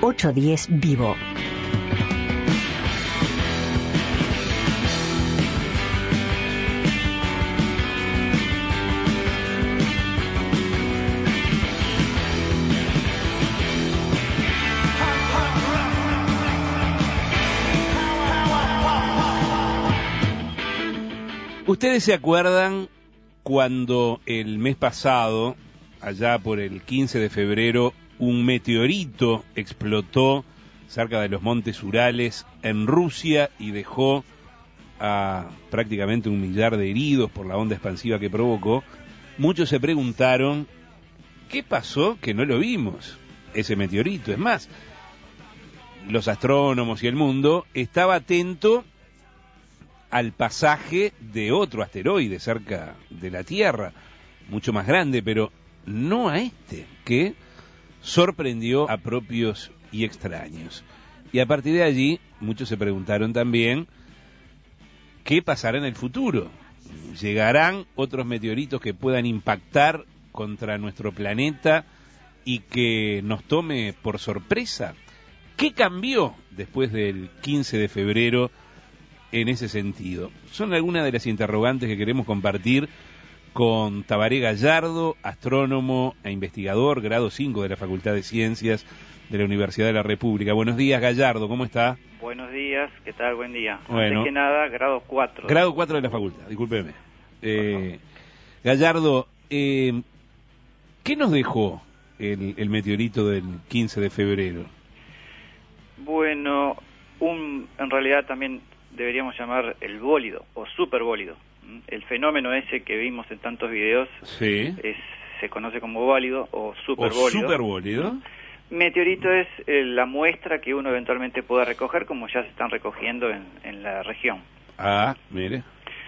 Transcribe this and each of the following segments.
810 Vivo. ¿Ustedes se acuerdan cuando el mes pasado, allá por el 15 de febrero, un meteorito explotó cerca de los montes Urales en Rusia y dejó a prácticamente 1 millar de heridos por la onda expansiva que provocó? Muchos se preguntaron, ¿qué pasó que no lo vimos, ese meteorito? Es más, los astrónomos y el mundo estaba atento al pasaje de otro asteroide cerca de la Tierra, mucho más grande, pero no a este, que sorprendió a propios y extraños. Y a partir de allí, muchos se preguntaron también, ¿qué pasará en el futuro? ¿Llegarán otros meteoritos que puedan impactar contra nuestro planeta y que nos tome por sorpresa? ¿Qué cambió después del 15 de febrero en ese sentido? Son algunas de las interrogantes que queremos compartir con Tabaré Gallardo, astrónomo e investigador, grado 5 de la Facultad de Ciencias de la Universidad de la República. Buenos días, Gallardo, ¿cómo está? Buenos días, ¿qué tal? Buen día. Bueno, antes que nada, grado 4. Grado 4 de la facultad, discúlpeme. Gallardo, ¿qué nos dejó el meteorito del 15 de febrero? Bueno, en realidad también deberíamos llamar el bólido o superbólido. El fenómeno ese que vimos en tantos videos, sí, se conoce como bólido o superbólido. Superbólido. Meteorito es la muestra que uno eventualmente pueda recoger, como ya se están recogiendo en la región. Ah, mire.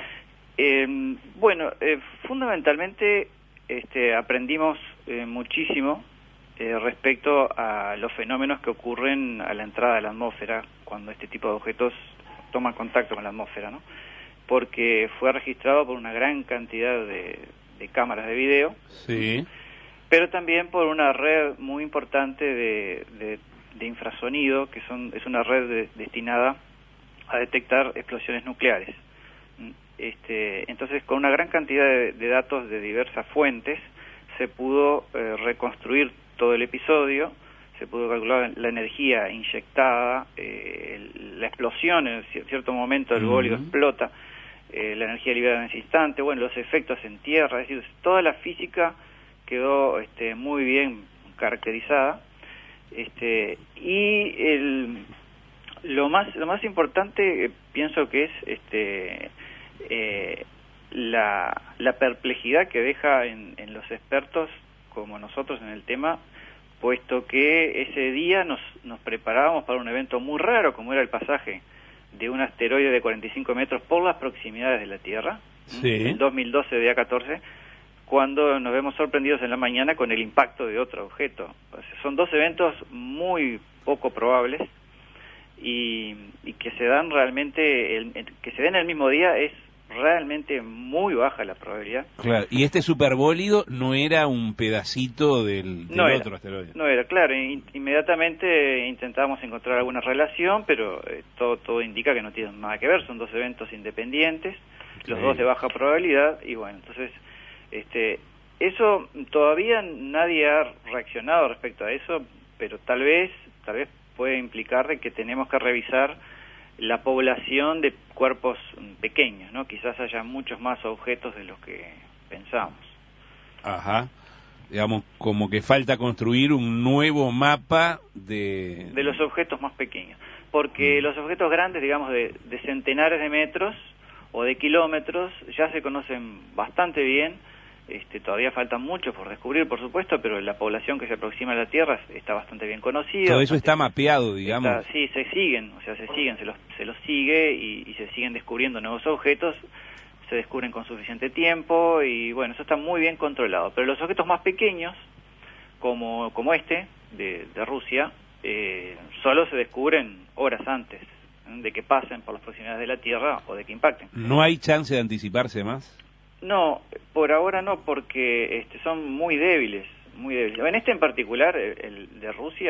Fundamentalmente aprendimos muchísimo respecto a los fenómenos que ocurren a la entrada de la atmósfera cuando este tipo de objetos toman contacto con la atmósfera, ¿no? Porque fue registrado por una gran cantidad de cámaras de video, sí, pero también por una red muy importante de infrasonido, que es una red destinada a detectar explosiones nucleares. Entonces, con una gran cantidad de datos de diversas fuentes, se pudo reconstruir todo el episodio, se pudo calcular la energía inyectada, la explosión, en cierto momento el bólido explota, la energía liberada en ese instante, bueno, los efectos en tierra, es decir, toda la física quedó muy bien caracterizada, y lo más importante pienso que es la perplejidad que deja en los expertos como nosotros en el tema, puesto que ese día nos preparábamos para un evento muy raro, como era el pasaje de un asteroide de 45 metros por las proximidades de la Tierra, sí, en 2012 de A14, cuando nos vemos sorprendidos en la mañana con el impacto de otro objeto. O sea, son dos eventos muy poco probables y que se dan realmente, que se den el mismo día es realmente muy baja la probabilidad. Claro, y este superbólido no era un pedacito del otro asteroide. No era, claro, inmediatamente intentamos encontrar alguna relación, pero todo indica que no tienen nada que ver, son dos eventos independientes, los dos de baja probabilidad, y bueno, entonces, eso todavía nadie ha reaccionado respecto a eso, pero tal vez puede implicar de que tenemos que revisar la población de cuerpos pequeños, ¿no? Quizás haya muchos más objetos de los que pensamos. Ajá. Digamos, como que falta construir un nuevo mapa de los objetos más pequeños. Porque los objetos grandes, digamos, de centenares de metros o de kilómetros, ya se conocen bastante bien. Todavía faltan muchos por descubrir, por supuesto, pero la población que se aproxima a la Tierra está bastante bien conocida. Todo eso está mapeado, digamos. Sí, se siguen, se los sigue y se siguen descubriendo nuevos objetos, se descubren con suficiente tiempo y bueno, eso está muy bien controlado. Pero los objetos más pequeños, como este, de Rusia, solo se descubren horas antes de que pasen por las proximidades de la Tierra o de que impacten. ¿No hay chance de anticiparse más? No, por ahora no, porque son muy débiles, muy débiles. En este en particular, el de Rusia,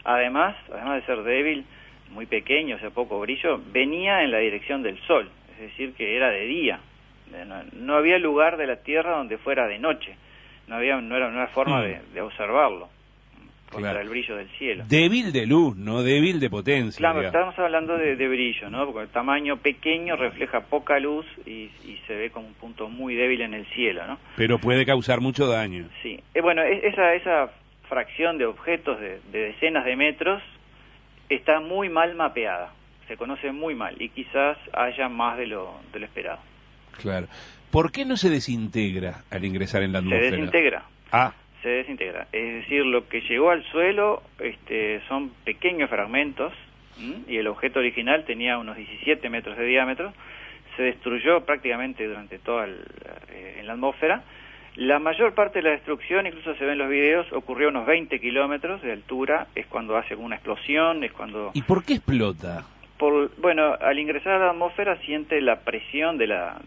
Además de ser débil, muy pequeño, o sea, poco brillo, venía en la dirección del sol, es decir, que era de día. No había lugar de la Tierra donde fuera de noche, no era forma de observarlo contra claro. el brillo del cielo. Débil de luz, no débil de potencia. Claro, digamos. estamos hablando de brillo, ¿no? Porque el tamaño pequeño refleja poca luz y se ve como un punto muy débil en el cielo, ¿no? Pero puede causar mucho daño. Sí. Bueno, esa fracción de objetos de decenas de metros está muy mal mapeada, se conoce muy mal y quizás haya más de lo esperado. Claro. ¿Por qué no se desintegra al ingresar en la atmósfera? Se desintegra. Ah. Se desintegra. Es decir, lo que llegó al suelo son pequeños fragmentos, y el objeto original tenía unos 17 metros de diámetro, se destruyó prácticamente durante toda en la atmósfera. La mayor parte de la destrucción, incluso se ve en los videos, ocurrió a unos 20 kilómetros de altura, es cuando hace una explosión, es cuando... ¿Y por qué explota? Bueno, al ingresar a la atmósfera siente la presión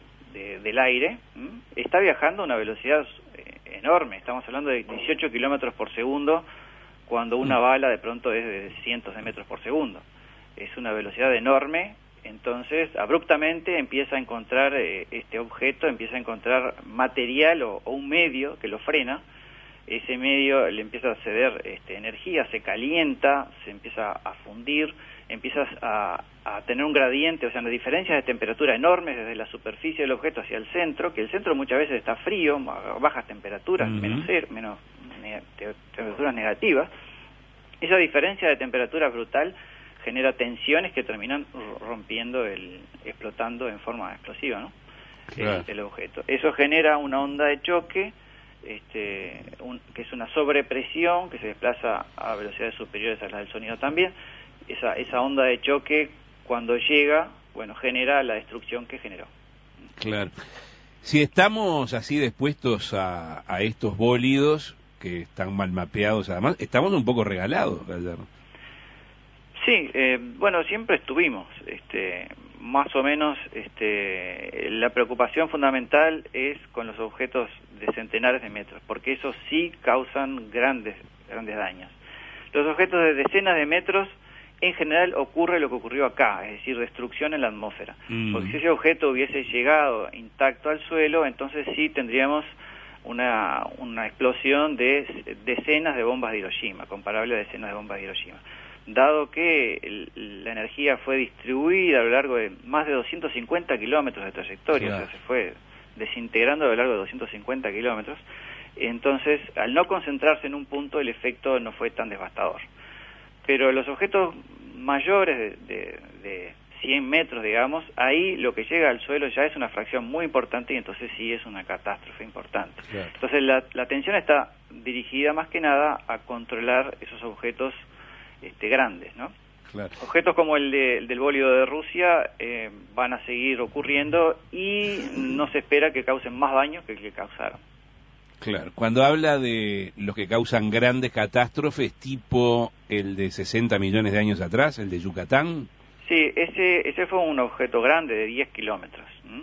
del aire, está viajando a una velocidad enorme, estamos hablando de 18 kilómetros por segundo, cuando una bala de pronto es de cientos de metros por segundo. Es una velocidad enorme, entonces abruptamente empieza a encontrar este objeto, empieza a encontrar material o un medio que lo frena. Ese medio le empieza a ceder energía, se calienta, se empieza a fundir, empiezas a tener un gradiente, o sea, unas diferencias de temperatura enormes desde la superficie del objeto hacia el centro, que el centro muchas veces está frío, a bajas temperaturas, menos temperaturas negativas. Esa diferencia de temperatura brutal genera tensiones que terminan rompiendo, explotando en forma explosiva, ¿no? Claro. El objeto. Eso genera una onda de choque, que es una sobrepresión que se desplaza a velocidades superiores a las del sonido también. Esa onda de choque, cuando llega, bueno, genera la destrucción que generó. Claro. Si estamos así dispuestos a estos bólidos, que están mal mapeados además, estamos un poco regalados, Gallardo. Sí, bueno, siempre estuvimos, más o menos, la preocupación fundamental es con los objetos de centenares de metros, porque esos sí causan grandes daños. Los objetos de decenas de metros, en general ocurre lo que ocurrió acá, es decir, destrucción en la atmósfera. Porque si ese objeto hubiese llegado intacto al suelo, entonces sí tendríamos una explosión de decenas de bombas de Hiroshima, comparable a decenas de bombas de Hiroshima. Dado que la energía fue distribuida a lo largo de más de 250 kilómetros de trayectoria, claro. O sea, se fue desintegrando a lo largo de 250 kilómetros, entonces, al no concentrarse en un punto, el efecto no fue tan devastador. Pero los objetos mayores de 100 metros, digamos, ahí lo que llega al suelo ya es una fracción muy importante y entonces sí es una catástrofe importante. Claro. Entonces, la atención está dirigida más que nada a controlar esos objetos grandes, ¿no? Claro. Objetos como el del bólido de Rusia van a seguir ocurriendo y no se espera que causen más daño que el que causaron. Claro, cuando habla de los que causan grandes catástrofes, tipo el de 60 millones de años atrás, el de Yucatán. Sí, ese fue un objeto grande de 10 kilómetros,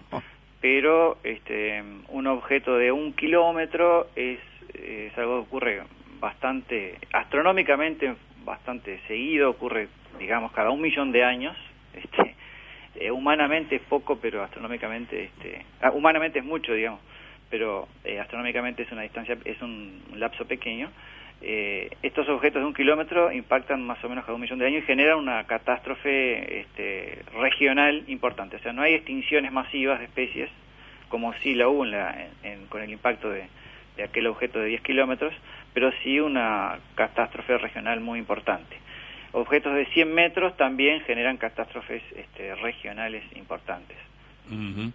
pero un objeto de 1 kilómetro es algo que ocurre bastante, astronómicamente bastante seguido, ocurre, digamos, cada 1 millón de años. Humanamente es poco, pero astronómicamente, humanamente es mucho, digamos, pero astronómicamente es una distancia, es un lapso pequeño. Estos objetos de 1 kilómetro impactan más o menos cada 1 millón de años y generan una catástrofe regional importante. O sea, no hay extinciones masivas de especies, como sí la hubo con el impacto de aquel objeto de 10 kilómetros, pero sí una catástrofe regional muy importante. Objetos de 100 metros también generan catástrofes regionales importantes. Uh-huh.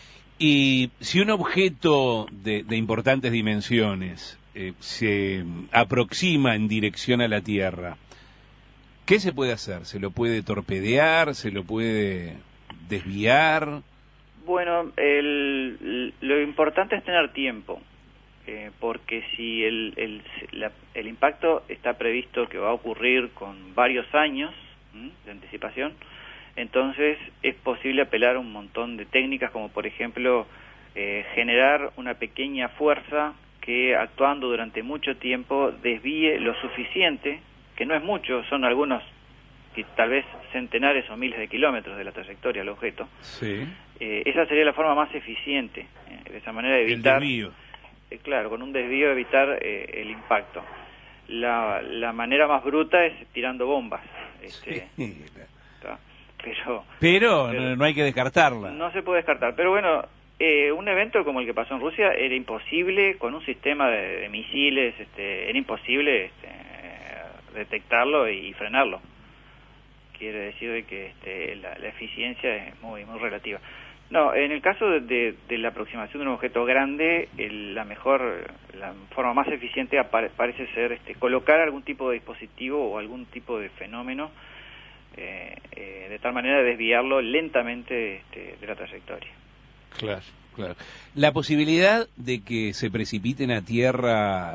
Y si un objeto de importantes dimensiones se aproxima en dirección a la Tierra, ¿qué se puede hacer? ¿Se lo puede torpedear? ¿Se lo puede desviar? Bueno, lo importante es tener tiempo, porque si el impacto está previsto que va a ocurrir con varios años de anticipación, entonces es posible apelar a un montón de técnicas, como por ejemplo generar una pequeña fuerza que, actuando durante mucho tiempo, desvíe lo suficiente que no es mucho, son algunos, tal vez centenares o miles de kilómetros de la trayectoria del objeto, sí. Esa sería la forma más eficiente, de esa manera de evitar... El desvío. Claro, con un desvío evitar el impacto. La manera más bruta es tirando bombas. Sí. Pero no hay que descartarla. No se puede descartar. Pero bueno, un evento como el que pasó en Rusia era imposible con un sistema de misiles, era imposible detectarlo y frenarlo. Quiere decir de que la eficiencia es muy relativa. No, en el caso de la aproximación de un objeto grande, la forma más eficiente parece ser colocar algún tipo de dispositivo o algún tipo de fenómeno de tal manera de desviarlo lentamente de la trayectoria. Claro. La posibilidad de que se precipiten a tierra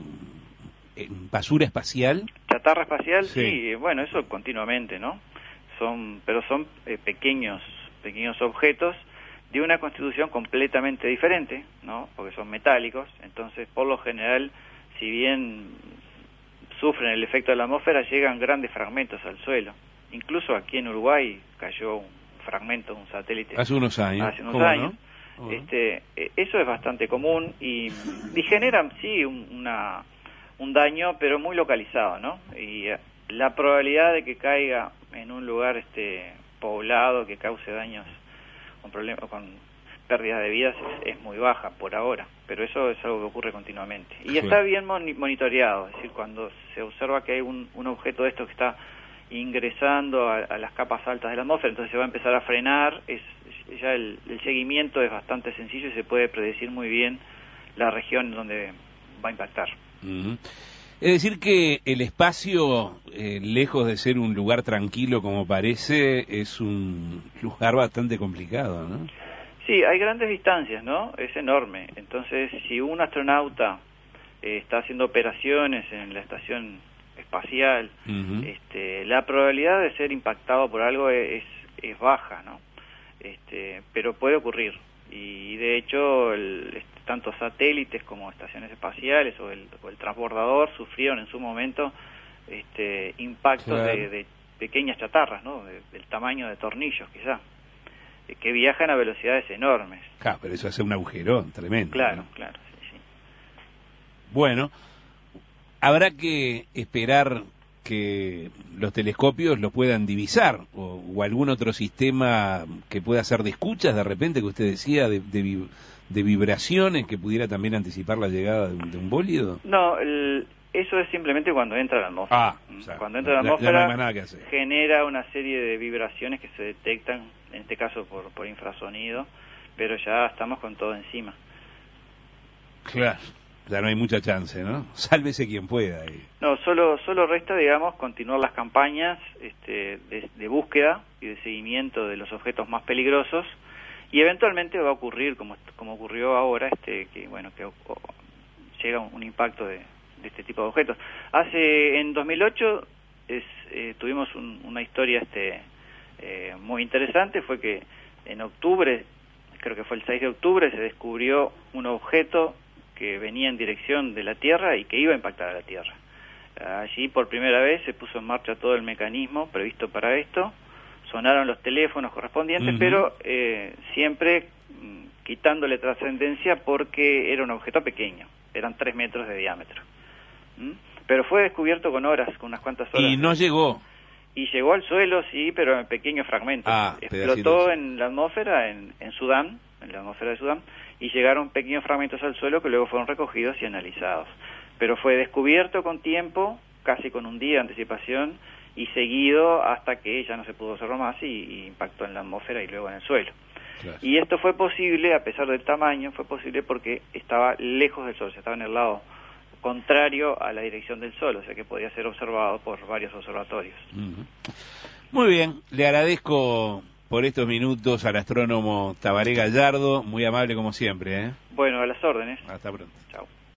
en basura espacial. Chatarra espacial, sí, bueno, eso continuamente, ¿no? Pero son pequeños objetos de una constitución completamente diferente, ¿no? Porque son metálicos, entonces por lo general, si bien sufren el efecto de la atmósfera, llegan grandes fragmentos al suelo. Incluso aquí en Uruguay cayó un fragmento de un satélite hace unos años. ¿No? ¿Cómo? Eso es bastante común y generan sí un daño, pero muy localizado, ¿no? Y la probabilidad de que caiga en un lugar poblado, que cause daños con pérdidas de vidas es muy baja por ahora, pero eso es algo que ocurre continuamente. Y está bien monitoreado, es decir, cuando se observa que hay un objeto de esto que está ingresando a las capas altas de la atmósfera, entonces se va a empezar a frenar, ya el seguimiento es bastante sencillo y se puede predecir muy bien la región donde va a impactar. Es decir que el espacio, lejos de ser un lugar tranquilo como parece, es un lugar bastante complicado, ¿no? Sí, hay grandes distancias, ¿no? Es enorme. Entonces, si un astronauta está haciendo operaciones en la estación espacial, la probabilidad de ser impactado por algo es baja, ¿no? Pero puede ocurrir. Y de hecho, tanto satélites como estaciones espaciales o el transbordador sufrieron en su momento impactos de pequeñas chatarras, ¿no? Del tamaño de tornillos, quizá, que viajan a velocidades enormes. Claro, pero eso hace un agujerón tremendo. Claro, ¿no? claro, sí. Bueno, habrá que esperar que los telescopios lo puedan divisar o algún otro sistema que pueda ser de escuchas, de repente, que usted decía, de vibraciones, que pudiera también anticipar la llegada de un bólido. No, eso es simplemente cuando entra la atmósfera. O sea, cuando entra la atmósfera no hay más nada que hacer. Genera una serie de vibraciones que se detectan, en este caso por infrasonido, pero ya estamos con todo encima. Claro. Ya no hay mucha chance, ¿no? Sálvese quien pueda. No, solo resta, digamos, continuar las campañas de búsqueda y de seguimiento de los objetos más peligrosos, y eventualmente va a ocurrir, como ocurrió ahora, que llega un impacto de este tipo de objetos. En 2008 tuvimos una historia muy interesante. Fue que en octubre, creo que fue el 6 de octubre, se descubrió un objeto que venía en dirección de la Tierra y que iba a impactar a la Tierra. Allí por primera vez se puso en marcha todo el mecanismo previsto para esto, sonaron los teléfonos correspondientes, pero siempre quitándole trascendencia porque era un objeto pequeño, eran 3 metros de diámetro. Pero fue descubierto con unas cuantas horas. Y no llegó. Y llegó al suelo, sí, pero en pequeños fragmentos. Explotó en la atmósfera, en Sudán, en la atmósfera de Sudán, y llegaron pequeños fragmentos al suelo que luego fueron recogidos y analizados. Pero fue descubierto con tiempo, casi con un día de anticipación, y seguido hasta que ya no se pudo observar más y impactó en la atmósfera y luego en el suelo. Claro. Y esto fue posible, a pesar del tamaño, fue posible porque estaba lejos del Sol, estaba en el lado contrario a la dirección del Sol, o sea que podía ser observado por varios observatorios. Muy bien, le agradezco por estos minutos al astrónomo Tabaré Gallardo, muy amable como siempre. Bueno, a las órdenes. Hasta pronto. Chao.